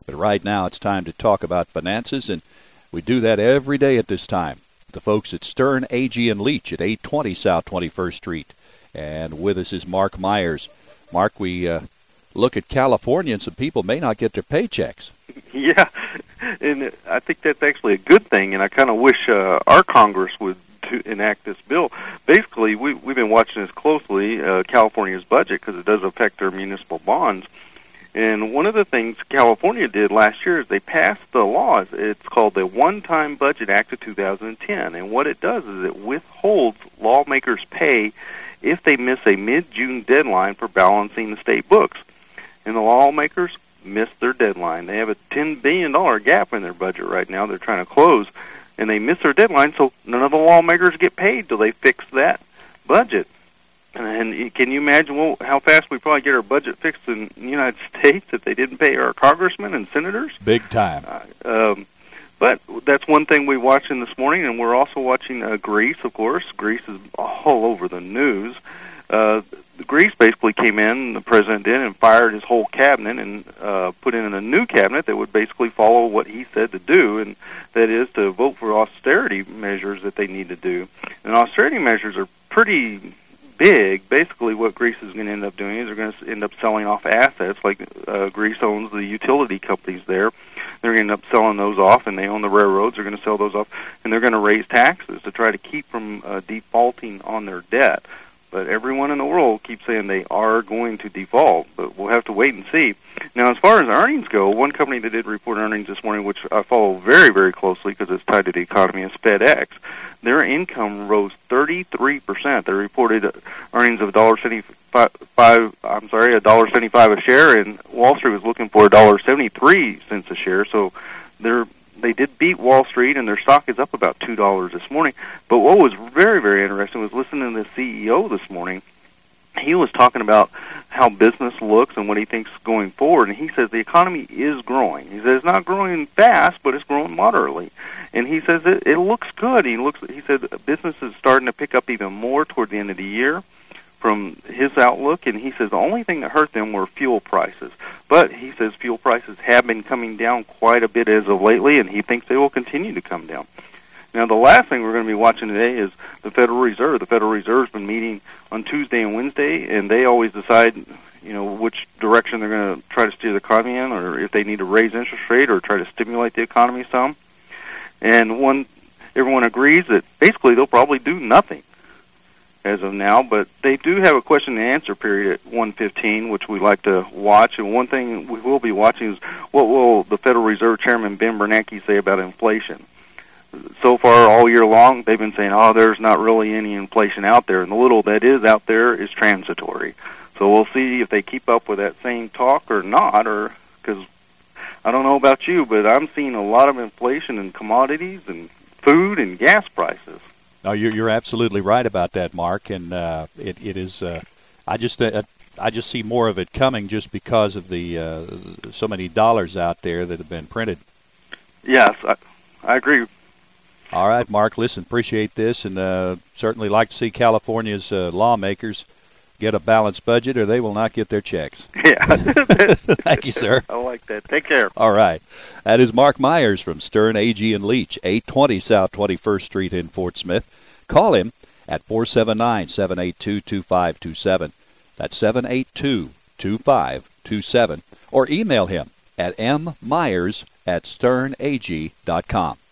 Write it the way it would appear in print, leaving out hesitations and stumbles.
But right now it's time to talk about finances, and we do that every day at this time. The folks at Stern, Agee & Leach at 820 South 21st Street. And with us is Mark Myers. Mark, we look at California, and some people may not get their paychecks. Yeah, and I think that's actually a good thing, and I kind of wish our Congress would enact this bill. Basically, we've been watching this closely, California's budget, because it does affect their municipal bonds. And one of the things California did last year is they passed the law. It's called the One-Time Budget Act of 2010. And what it does is it withholds lawmakers' pay if they miss a mid-June deadline for balancing the state books. And the lawmakers missed their deadline. They have a $10 billion gap in their budget right now they're trying to close, and they missed their deadline, so none of the lawmakers get paid till they fix that budget. And can you imagine how fast we probably get our budget fixed in the United States if they didn't pay our congressmen and senators? Big time. But that's one thing we watched in this morning, and we're also watching Greece, of course. Greece is all over the news. Greece basically came in, the president did, and fired his whole cabinet and put in a new cabinet that would basically follow what he said to do, and that is to vote for austerity measures that they need to do. And austerity measures are pretty big. Basically what Greece is going to end up doing is they're going to end up selling off assets, like Greece owns the utility companies there. They're going to end up selling those off, and they own the railroads. They're going to sell those off, and they're going to raise taxes to try to keep from defaulting on their debt. But everyone in the world keeps saying they are going to default, but we'll have to wait and see. Now, as far as earnings go, one company that did report earnings this morning, which I follow very, very closely because it's tied to the economy, is FedEx. Their income rose 33%. They reported earnings of $1.75 a share, and Wall Street was looking for $1.73 a share. So they did beat Wall Street, and their stock is up about $2 this morning. But what was very, very interesting was listening to the CEO this morning. He was talking about how business looks and what he thinks going forward, and he says the economy is growing. He says it's not growing fast, but it's growing moderately. And he says it looks good. He said business is starting to pick up even more toward the end of the year from his outlook, and he says the only thing that hurt them were fuel prices. But he says fuel prices have been coming down quite a bit as of lately, and he thinks they will continue to come down. Now, the last thing we're going to be watching today is the Federal Reserve. The Federal Reserve's been meeting on Tuesday and Wednesday, and they always decide, which direction they're going to try to steer the economy in, or if they need to raise interest rate or try to stimulate the economy some. And everyone agrees that basically they'll probably do nothing as of now, but they do have a question and answer period at 1:15, which we like to watch. And one thing we will be watching is what will the Federal Reserve Chairman Ben Bernanke say about inflation. So far, all year long, they've been saying, there's not really any inflation out there, and the little that is out there is transitory. So we'll see if they keep up with that same talk or not, or because I don't know about you, but I'm seeing a lot of inflation in commodities and food and gas prices. No, you're absolutely right about that, Mark, and it is. I just see more of it coming just because of the so many dollars out there that have been printed. Yes, I agree. All right, Mark, listen, appreciate this, and certainly like to see California's lawmakers get a balanced budget, or they will not get their checks. Yeah. Thank you, sir. I like that. Take care. All right. That is Mark Myers from Stern, Agee & Leach, 820 South 21st Street in Fort Smith. Call him at 479-782-2527. That's 782-2527. Or email him at mmyers@sternag.com.